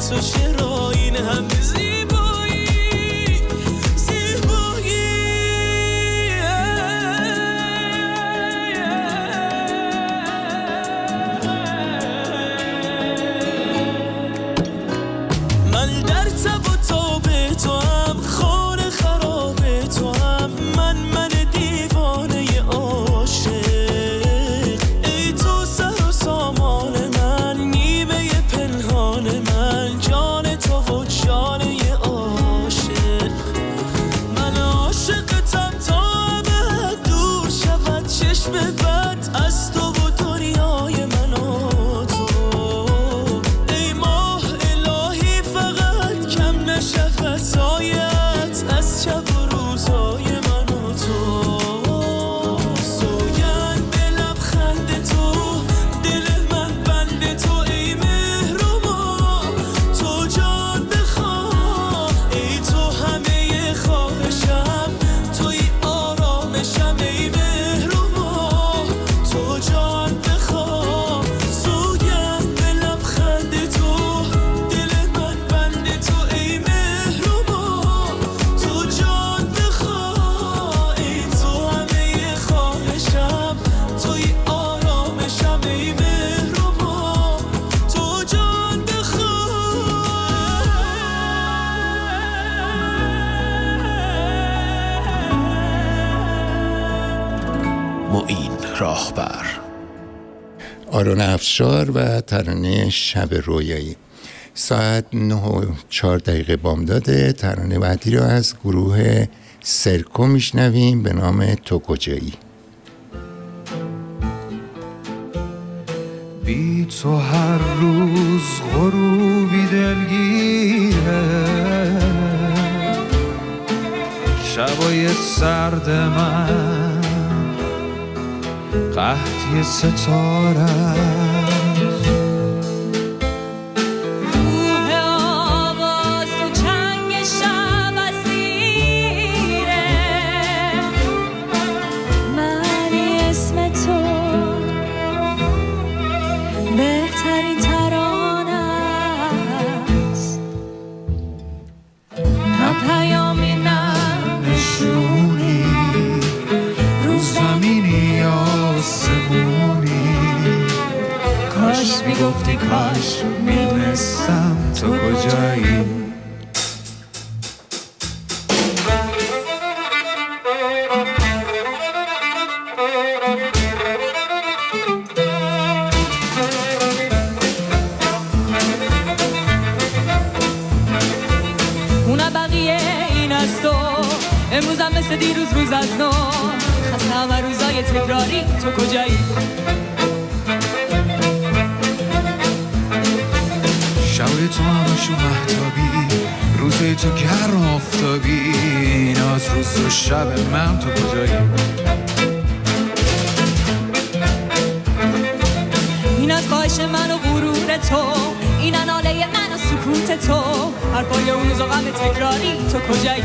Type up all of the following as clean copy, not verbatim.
تو چرا این همه زیبایی من در تب و تاب تو هم خانه خراب تو هم من دیوانه عاشق ای تو سر و سامان من نیمه پنهان من جان تو و جانه عاشق من عاشقتم تا ابد دور شود چشم بد از تو و دنیای من و تو ای ماه الهی فقط کم نشود سایت از شب و روزای من و تو سوگند به لبخند تو دل من بند تو ای مهربا تو جان بخواه ای تو همه خواهشم توی آرامشم ای مهربا تو جان بخواه سوگند به لبخند تو دل من بند تو ای مهربا تو جان بخواه ای تو همه خواهشم توی آرامشم ای مهربا تو جان بخواه معین راهبر. آرون افشار و ترانه شب رویایی. ساعت 9:04 بامداده. ترانه بعدی رو از گروه سرکو میشنویم به نام تو کجایی. بی تو هر روز غروبی دلگیره، شبای سرد من قحطی ستاره است. روح آواز تو چنگ شب اسیره، معنی اسم تو بهترین ترانه است. نه پیامی نه نشونی رو زمینی آسمونی، کاش میگفتی کاش میدونستم تو کجایی. اون بقیه این است تو امروزم مثل دیروز روز از نو، خسته همه روزای تکراری تو کجایی. شبای تو همشون مهتابی، روزای تو گرم آفتابی، این از روز و شب من تو کجایی. این از خواهش من و غرور تو، این ناله من و سکوت تو، حرفای اون روز و غم تکراری تو کجایی.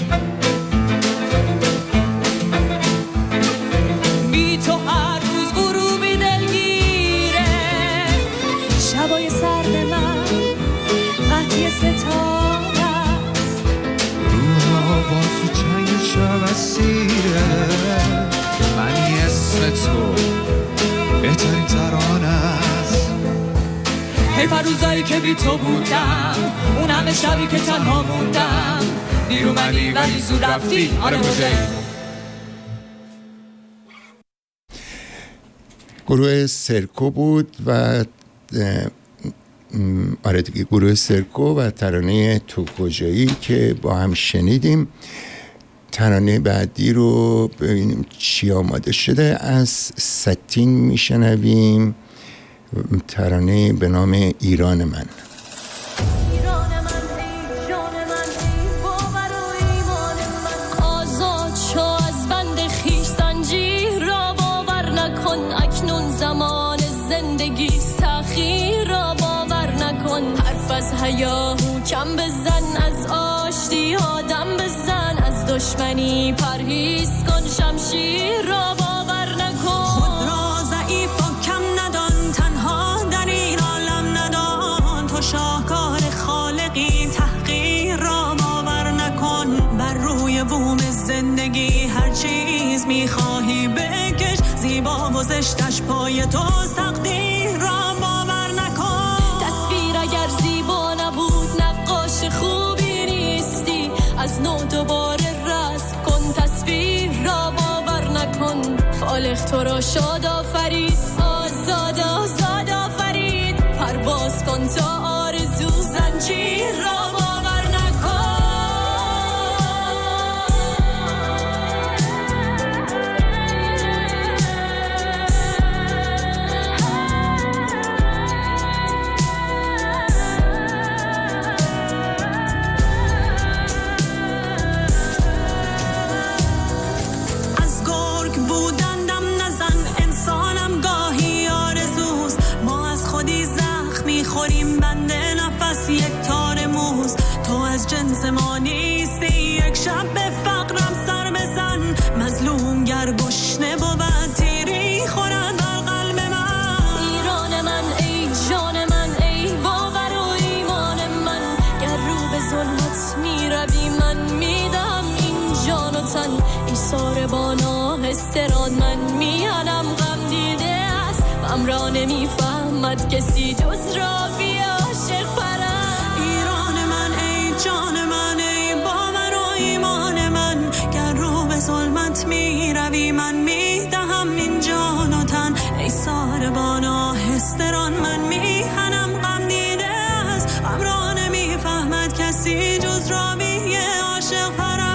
بی تو هر روز غروبی دلگیره، شبای سرد من قحطی ستاره است. روح آواز و چنگ شب اسیره، معنی اسم تو بهترین ترانه است. حیف روزایی که بی تو بودم، اون همه شبی که تنها موندم، دیر اومدی ولی زود رفتی. آره کجایی. گروه سرکو بود و آره دیگه گروه سرکو و ترانه تو کجایی که با هم شنیدیم. ترانه بعدی رو ببینیم چی آماده شده. از ستین میشنویم ترانه به نام ایران من. آزاد شو از بند خویش، زنجیر را باور نکن، اکنون زمان زندگی تأخیر را باور نکن. حرف از هیاهو کم بزن، از آشتی ها دم بزن، از دشمنی پرهیز کن، شمشیر را باور نکن. خود را ضعیف و کم ندان، تنها در این عالم ندان، تو شاهکار خواهد زیبا و زشتش پای تو تقدیر را باور نکن. تصویر اگر زیبا نبود نقاش خوبی نیستی، از نو دوباره رسم کن تصویر را باور نکن. خالق تو را شاد آفرید، آزاد آزاد آفرید، پرواز کن تا آرزو زنجیر را باور نکن. از گرگ بودن دم نزن، انسانم گاهی آرزوست. ما از خودی زخم میخوریم، بنده نفس یک تار موز. تو از جنس ما نیستی، یک شب به فقرم سر بزن. مظلوم گر گشنه بود تیری خورد بر قلب من. ایران من ای جان من، ای باور و ایمان من، گر رو به ظلمت میروی من میدم این جان و تن. ایثار بانا استران من میانم غم دیده است، غم را نمیفهمد کسی جز راوی عاشق پرست. ایران من ای جان من، ای باور و ایمان من، گر رو به ظلمت میروی من میدهم این جان و تن. ای ساربانا هستران من میهنم غم دیده است، غم را نمیفهمد کسی جز راوی عاشق پرست.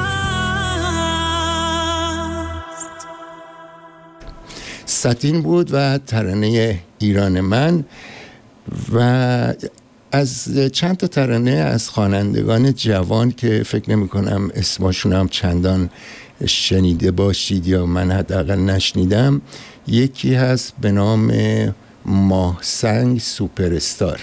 ساتین بود و ترانه ایران من. و از چند تا ترانه از خوانندگان جوان که فکر نمی کنم اسمشون هم چندان شنیده باشید یا من حداقل نشنیدم، یکی هست به نام ماهسنگ سوپرستار.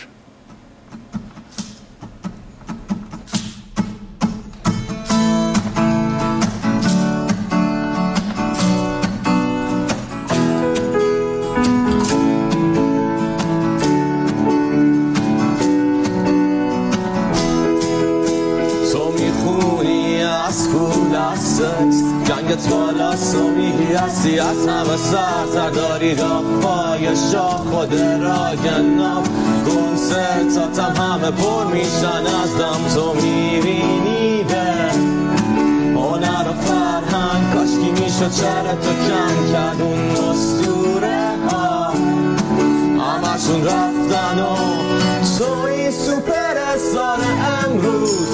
جنگت بالاست و میهستی از همه سرتر داری رفای شاه خود را گناف گنسه تاتم همه پر میشن از دم تو میبینی به هنر و فرهنگ کاشکی میشد چرتو کم کرد اون اسطوره ها همشون رفتن و توی سوپر استار امروز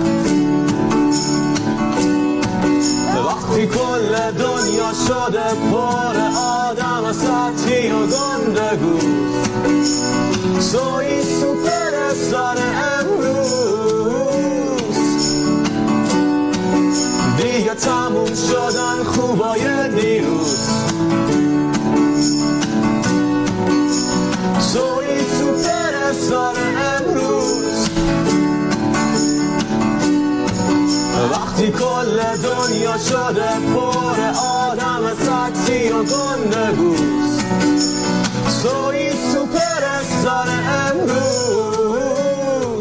وقتی کل دنیا شده پر آدم سطحی و گندگو توی سوپر استار امروز دیگه تموم شدن خوبای دیروز توی سوپر استار امروز وقتی کل دنیا شده پر آدم سطحی و گندگوز توی سوپر استار امروز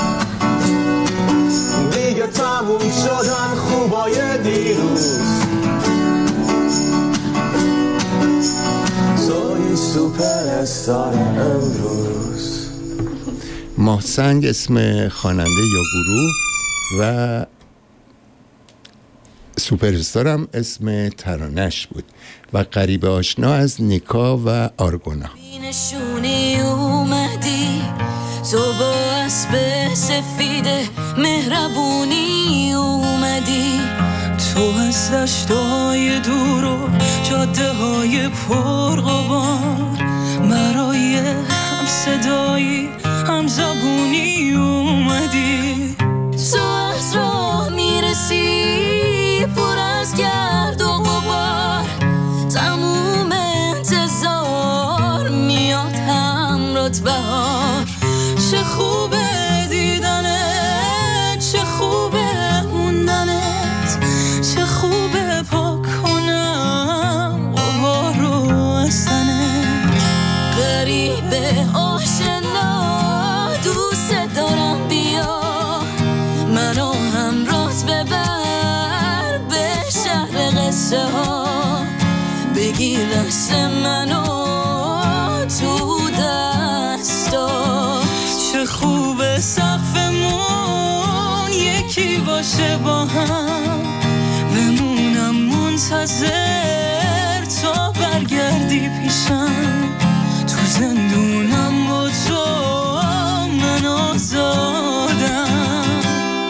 دیگه تموم شدن خوبای دیروز توی سوپر استار امروز. ماهسنگ اسم خواننده یا گروه و سوپرستار هم اسم ترانش بود و غریب آشنا از نیکا و آرگونا. نشونی اومدی تو با اسب سفید مهربونی اومدی تو از دشتای دور و جاده های پرغبار برای هم صدایی هم زبونی اومدی تو از راه میرسی پر از گرد و غبار تموم انتظار میاد همرات بهار چه خوبه دیدنت چه خوبه موندنت چه خوبه پاک کنم غبار رو از تنت غریبه آشنا دوست لحظه منو تو دستا. چه خوبه سقفمون یکی باشه با هم، بمونم منتظر تا برگردی پیشم. تو زندونم با تو من آزادم.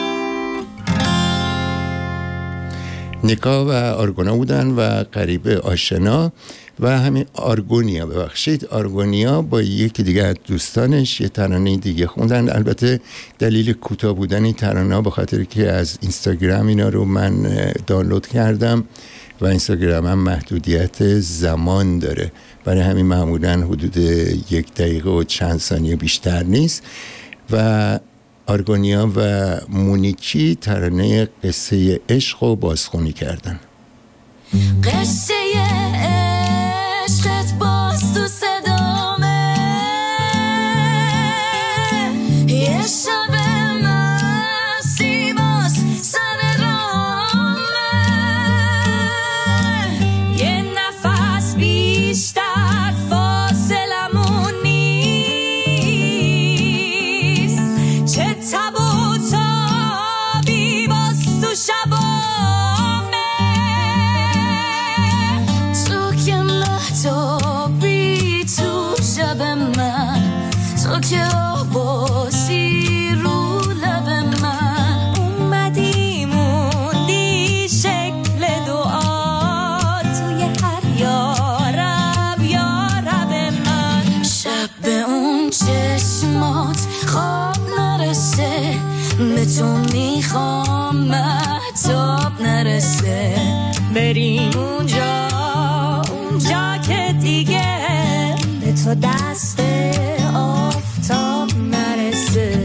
نیکا و آرگونا بودن و غریبه آشنا و همین آرگونیا با یکی دیگه از دوستانش یه ترانه دیگه خوندن. البته دلیل کوتاه بودن این ترانه به خاطر که از اینستاگرام اینا رو من دانلود کردم و اینستاگرام هم محدودیت زمان داره، برای همین معمولا حدود 1 دقیقه و چند ثانیه بیشتر نیست. و آرگونیا و مونیکی ترانه قصه عشق رو بازخوانی کردن. قصه عشقت باز تو صدامه، یه شب مستی باز سر رامه، یه نفس بیشتر فاصلمون نیست، چه تب و تابی باز تو شبامه. تو که مهتابی تو شب من، تو که آوازی رو لب من، اومدی موندی شکل دعا توی هر یارب یارب من. شب به اون چشمات خواب نرسه، به تو میخوام مهتاب نرسه، بریم اونجا که دیگه به تو دست آفتاب نرسه.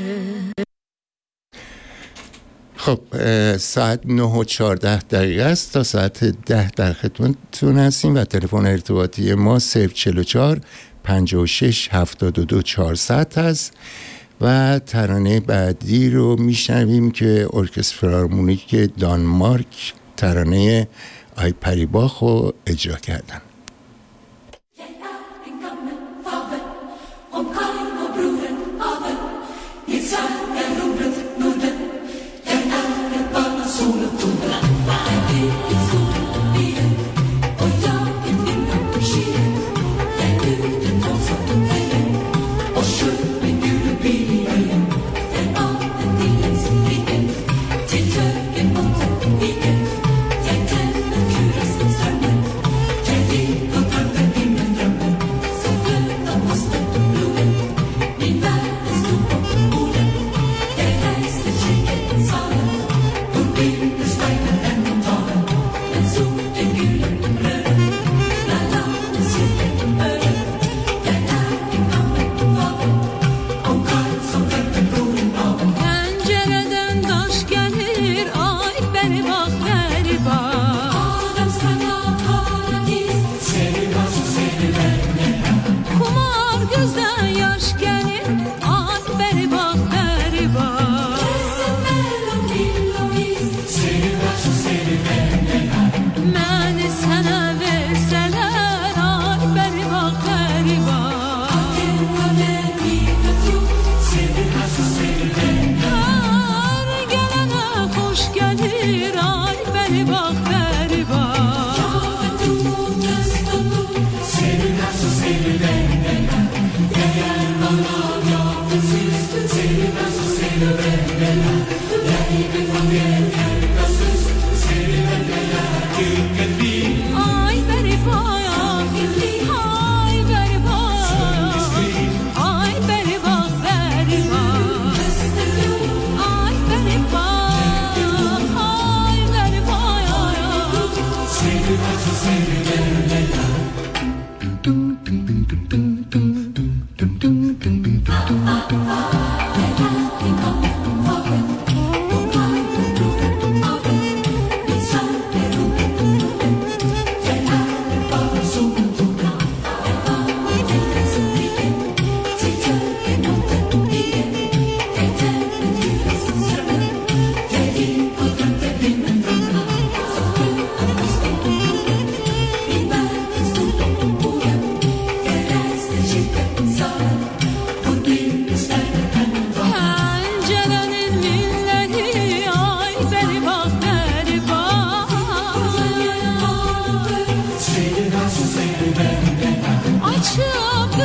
خب ساعت 9:14 است، تا ساعت 10 در خدمتتون هستیم و تلفن ارتباطی ما 044 56 72 400 هست. و ترانه بعدی رو میشنویم که ارکستر فیلارمونیک دانمارک ترانه آی پریباخ رو اجرا کردن.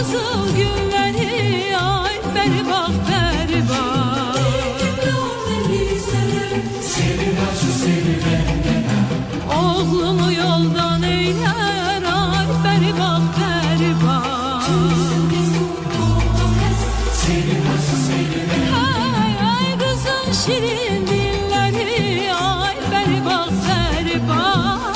arzu günleri ay beri bak beri bak. Senin arzu seni benden. Oğlumu yoldan eyler ay beri bak beri bak. Senin arzu seni benden. Ay kızın şirin dilleri ay beri bak beri bak.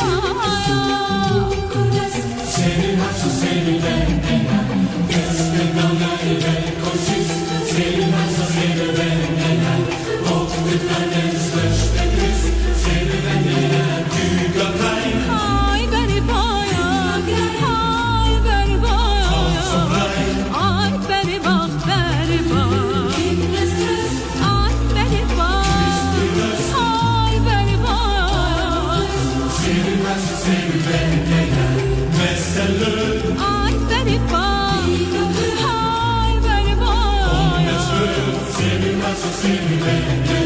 Senin arzu seni benden. Gözlerin aleyhine koşuz. Senin arzu seni benden. Okuduklar özleştiniz. Seni benden büyük atayım. Ay beri baya, ay beri baya, ay beri bak beri bak. Ay beri bak, ay beri bak. Senin arzu seni benden. Mesela Ay beri bak, ay beri bak. senin arzu seni benden.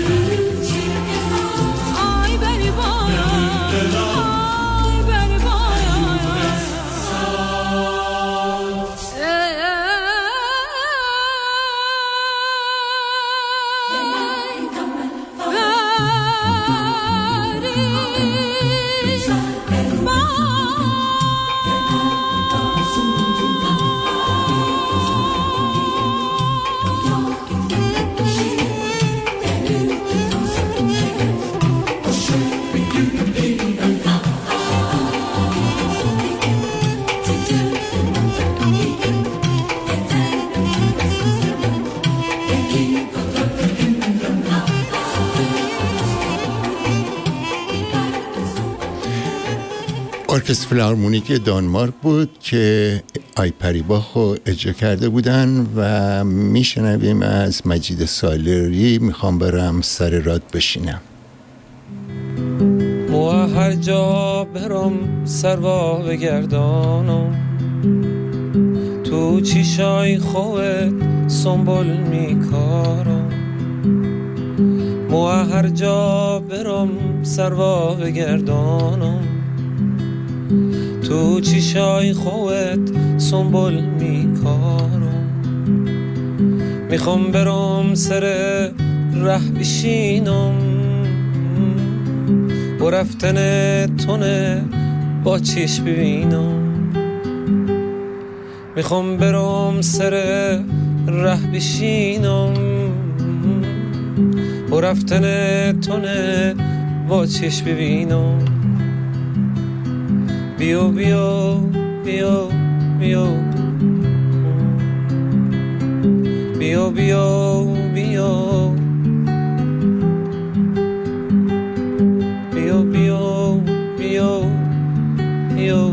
Ay beri bak, ay beri bak. ارکستر فیلارمونیک دانمارک بود که آی پریباخ رو اجرا کرده بودن و میشنویم از مجید سالاری میخوام برم سر راد بشینم. و هر جا برم سروا بگردانم تو چیشای خوت سنبول میکارم. و هر جا برم سروا بگردانم تو چیشای خوت سنبول میکارم. میخوام برم سر ره بشینم و رفتن تونه با چشم ببینم. میخوام برم سر ره بشینم و رفتن تونه با چشم ببینم. بیو بیو بیو بیو بیو بیو بیو بیو بیو بیو بیو.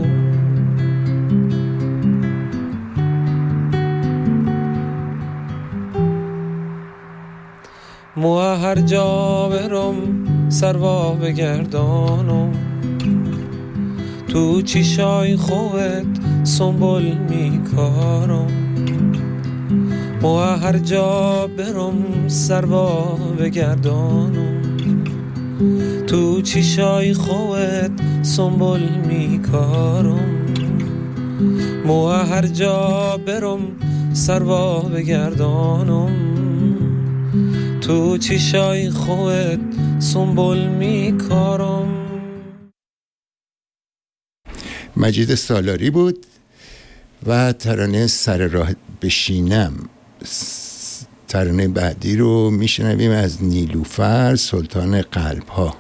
مو هر جا برم سروا بگردانم تو چیشای خوت سنبول میکارم. مو هر جا برم سروا بگردانم تو چیشای خوت سنبول میکارم. مو هر جا برم سروا بگردانم تو چیشای خوت سنبول میکارم. مجید سالاری بود و ترانه سر راه بشینم. ترانه بعدی رو میشنویم از نیلوفر سلطان قلب ها.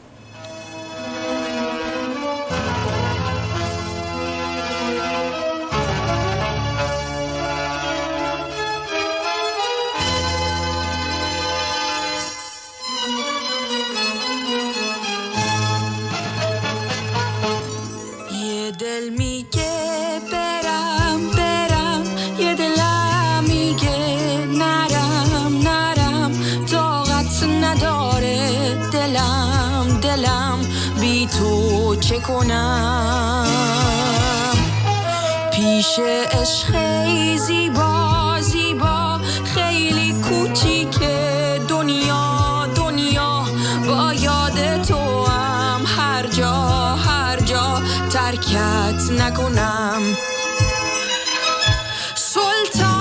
چه کنم پیش عشق زیبا زیبا خیلی کوچیکه دنیا دنیا با یاد تو هم هر جا ترکت نکنم. سلطان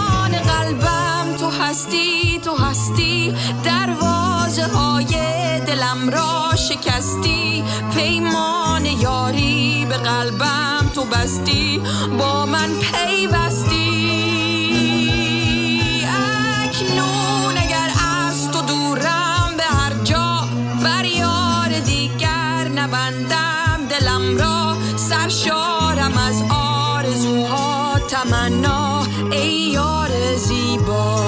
شکستی، دروازه های دلم را شکستی، پیمان یاری به قلبم تو بستی، با من پیوستی. اکنون اگر از تو دورم به هر جا، بر یار دیگر نبندم دلم را، سرشارم از آرزوها تمنا، ای یار زیبا.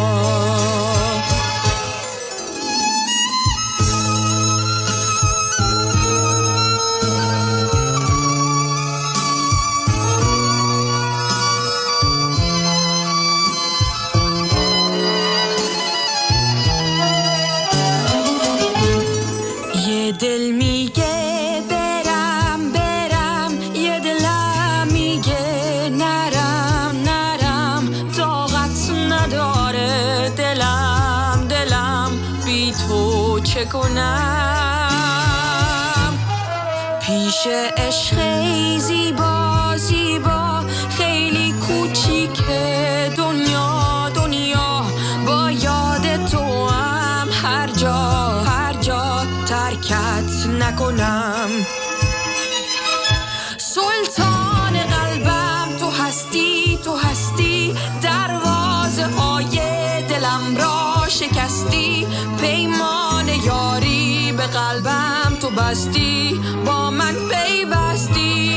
یه دل میگه برم برم، یه دلم میگه نرم نرم، طاقت نداره دلم بی تو چه کنم. پیش عشق زیبا زیبا، خیلی کوچیکه دنیا با یاد تو هم هر جا ترکت نکنم. سلطان قلبم تو هستی، دروازه های دلم را شکستی، پیمان یاری به قلبم تو بستی، با من پیوستی.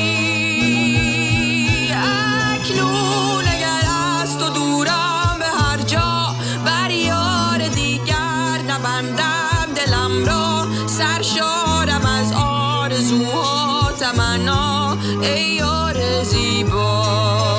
اکنون اگر از تو دورم به هر جا، بر یار دیگر نبندم دلم را، سرشارم از آرزوها تمنا، ای یار زیبا.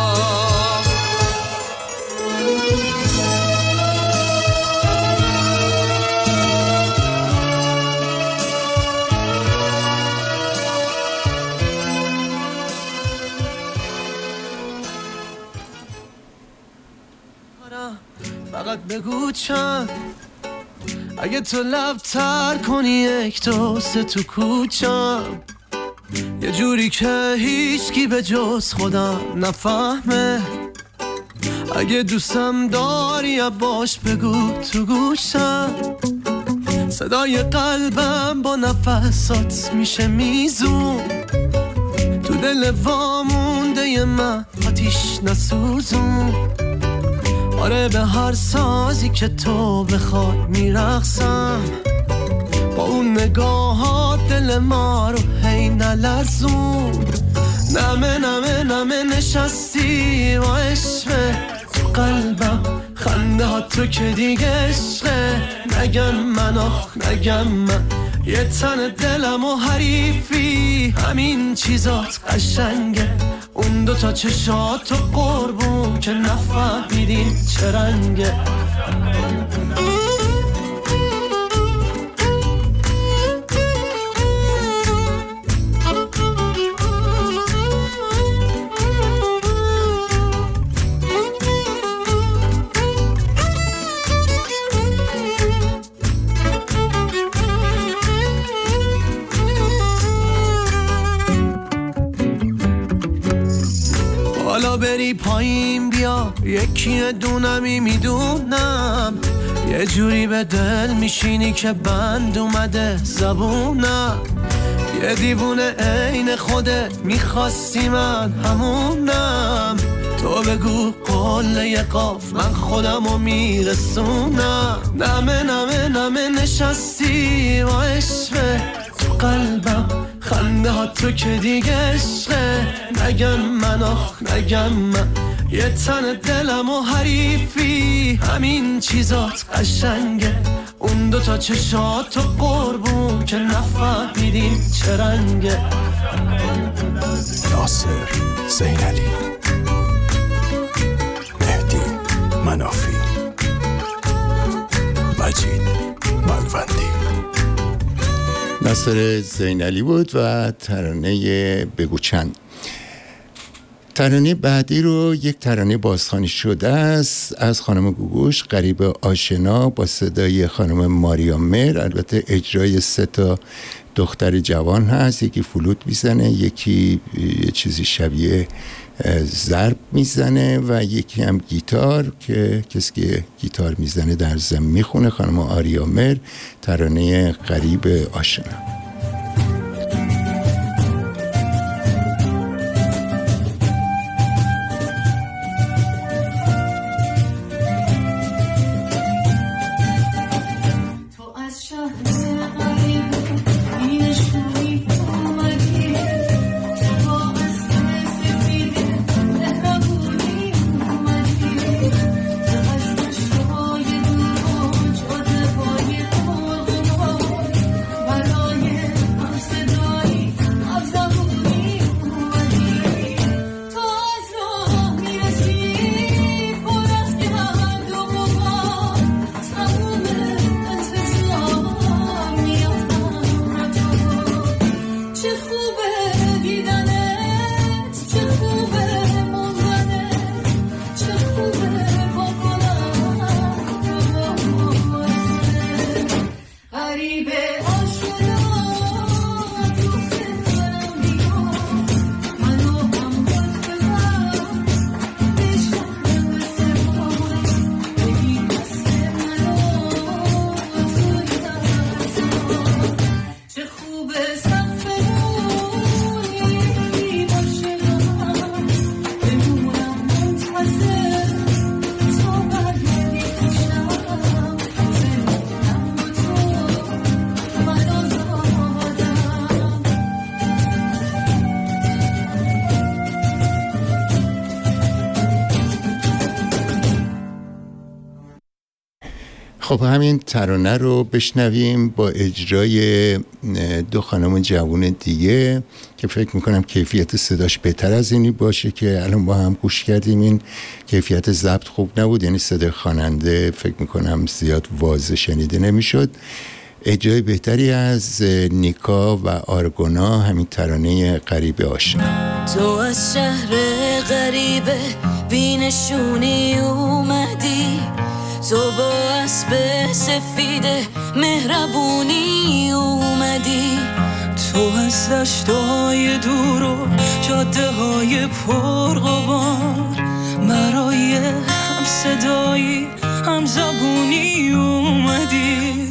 فقط بگو چند، اگه تو لب تر کنی یک دوست تو کوچم، یه جوری که هیچکی به جز خودم نفهمه. اگه دوستم داری باش بگو تو گوشم، صدای قلبم با نفسات میشه میزون، تو دل وامونده من آتیش نسوزون. آره به هر سازی که تو بخوای میرقصم، با اون نگاهات دل ما رو هی نلرزون. نمه نشستی و عشقه تو قلبم، خنده ها تو که دیگه عشقه. نگم من یه تن دلم و حریفی، همین چیزات قشنگه. اون دوتا چشات و قربون که نفهمیدین چه رنگه. حالا بری پایین بیا، یکی دونمی میدونم، یه جوری به دل میشینی که بند اومده زبونم. یه دیوونه عین خودت میخواستی من همونم، تو بگو قله قاف من خودمو میرسونم. نمه نشستی و عشقه تو قلبم، خنده ها تو که دیگه عشقه. نگم من یه تن دلم و حریفی، همین چیزات قشنگه. اون دوتا چشات و قربون که نفهمیدین چه رنگه. ناصر زینعلی، مهدی منافی، مجید ملوندی. ناصر زینعلی بود و ترانه بگو چند. ترانه بعدی رو یک ترانه بازخوانی شده است از خانم گوگوش، غریب آشنا، با صدای خانم ماریا مهر. البته اجرای 3 دختر جوان هست، یکی فلوت میزنه، یکی یه چیزی شبیه ضرب میزنه و یکی هم گیتار که کسی که گیتار میزنه در ضمن میخونه خانم آریامر، ترانه غریب آشنا. خب همین ترانه رو بشنویم با اجرای دو خانم جوان دیگه که فکر میکنم کیفیت صداش بهتر از اینی باشه که الان با هم گوش کردیم. این کیفیت ضبط خوب نبود، یعنی صدای خواننده فکر میکنم زیاد واضح شنیده نمیشد. اجرای بهتری از نیکا و آرگونا، همین ترانه غریب آشنا. تو از شهر غریبه بینشونی اومدی، تو با اسب سفید مهربونی اومدی، تو از دشتای دور و جاده های پرغبار برای هم صدایی هم زبونی اومدی.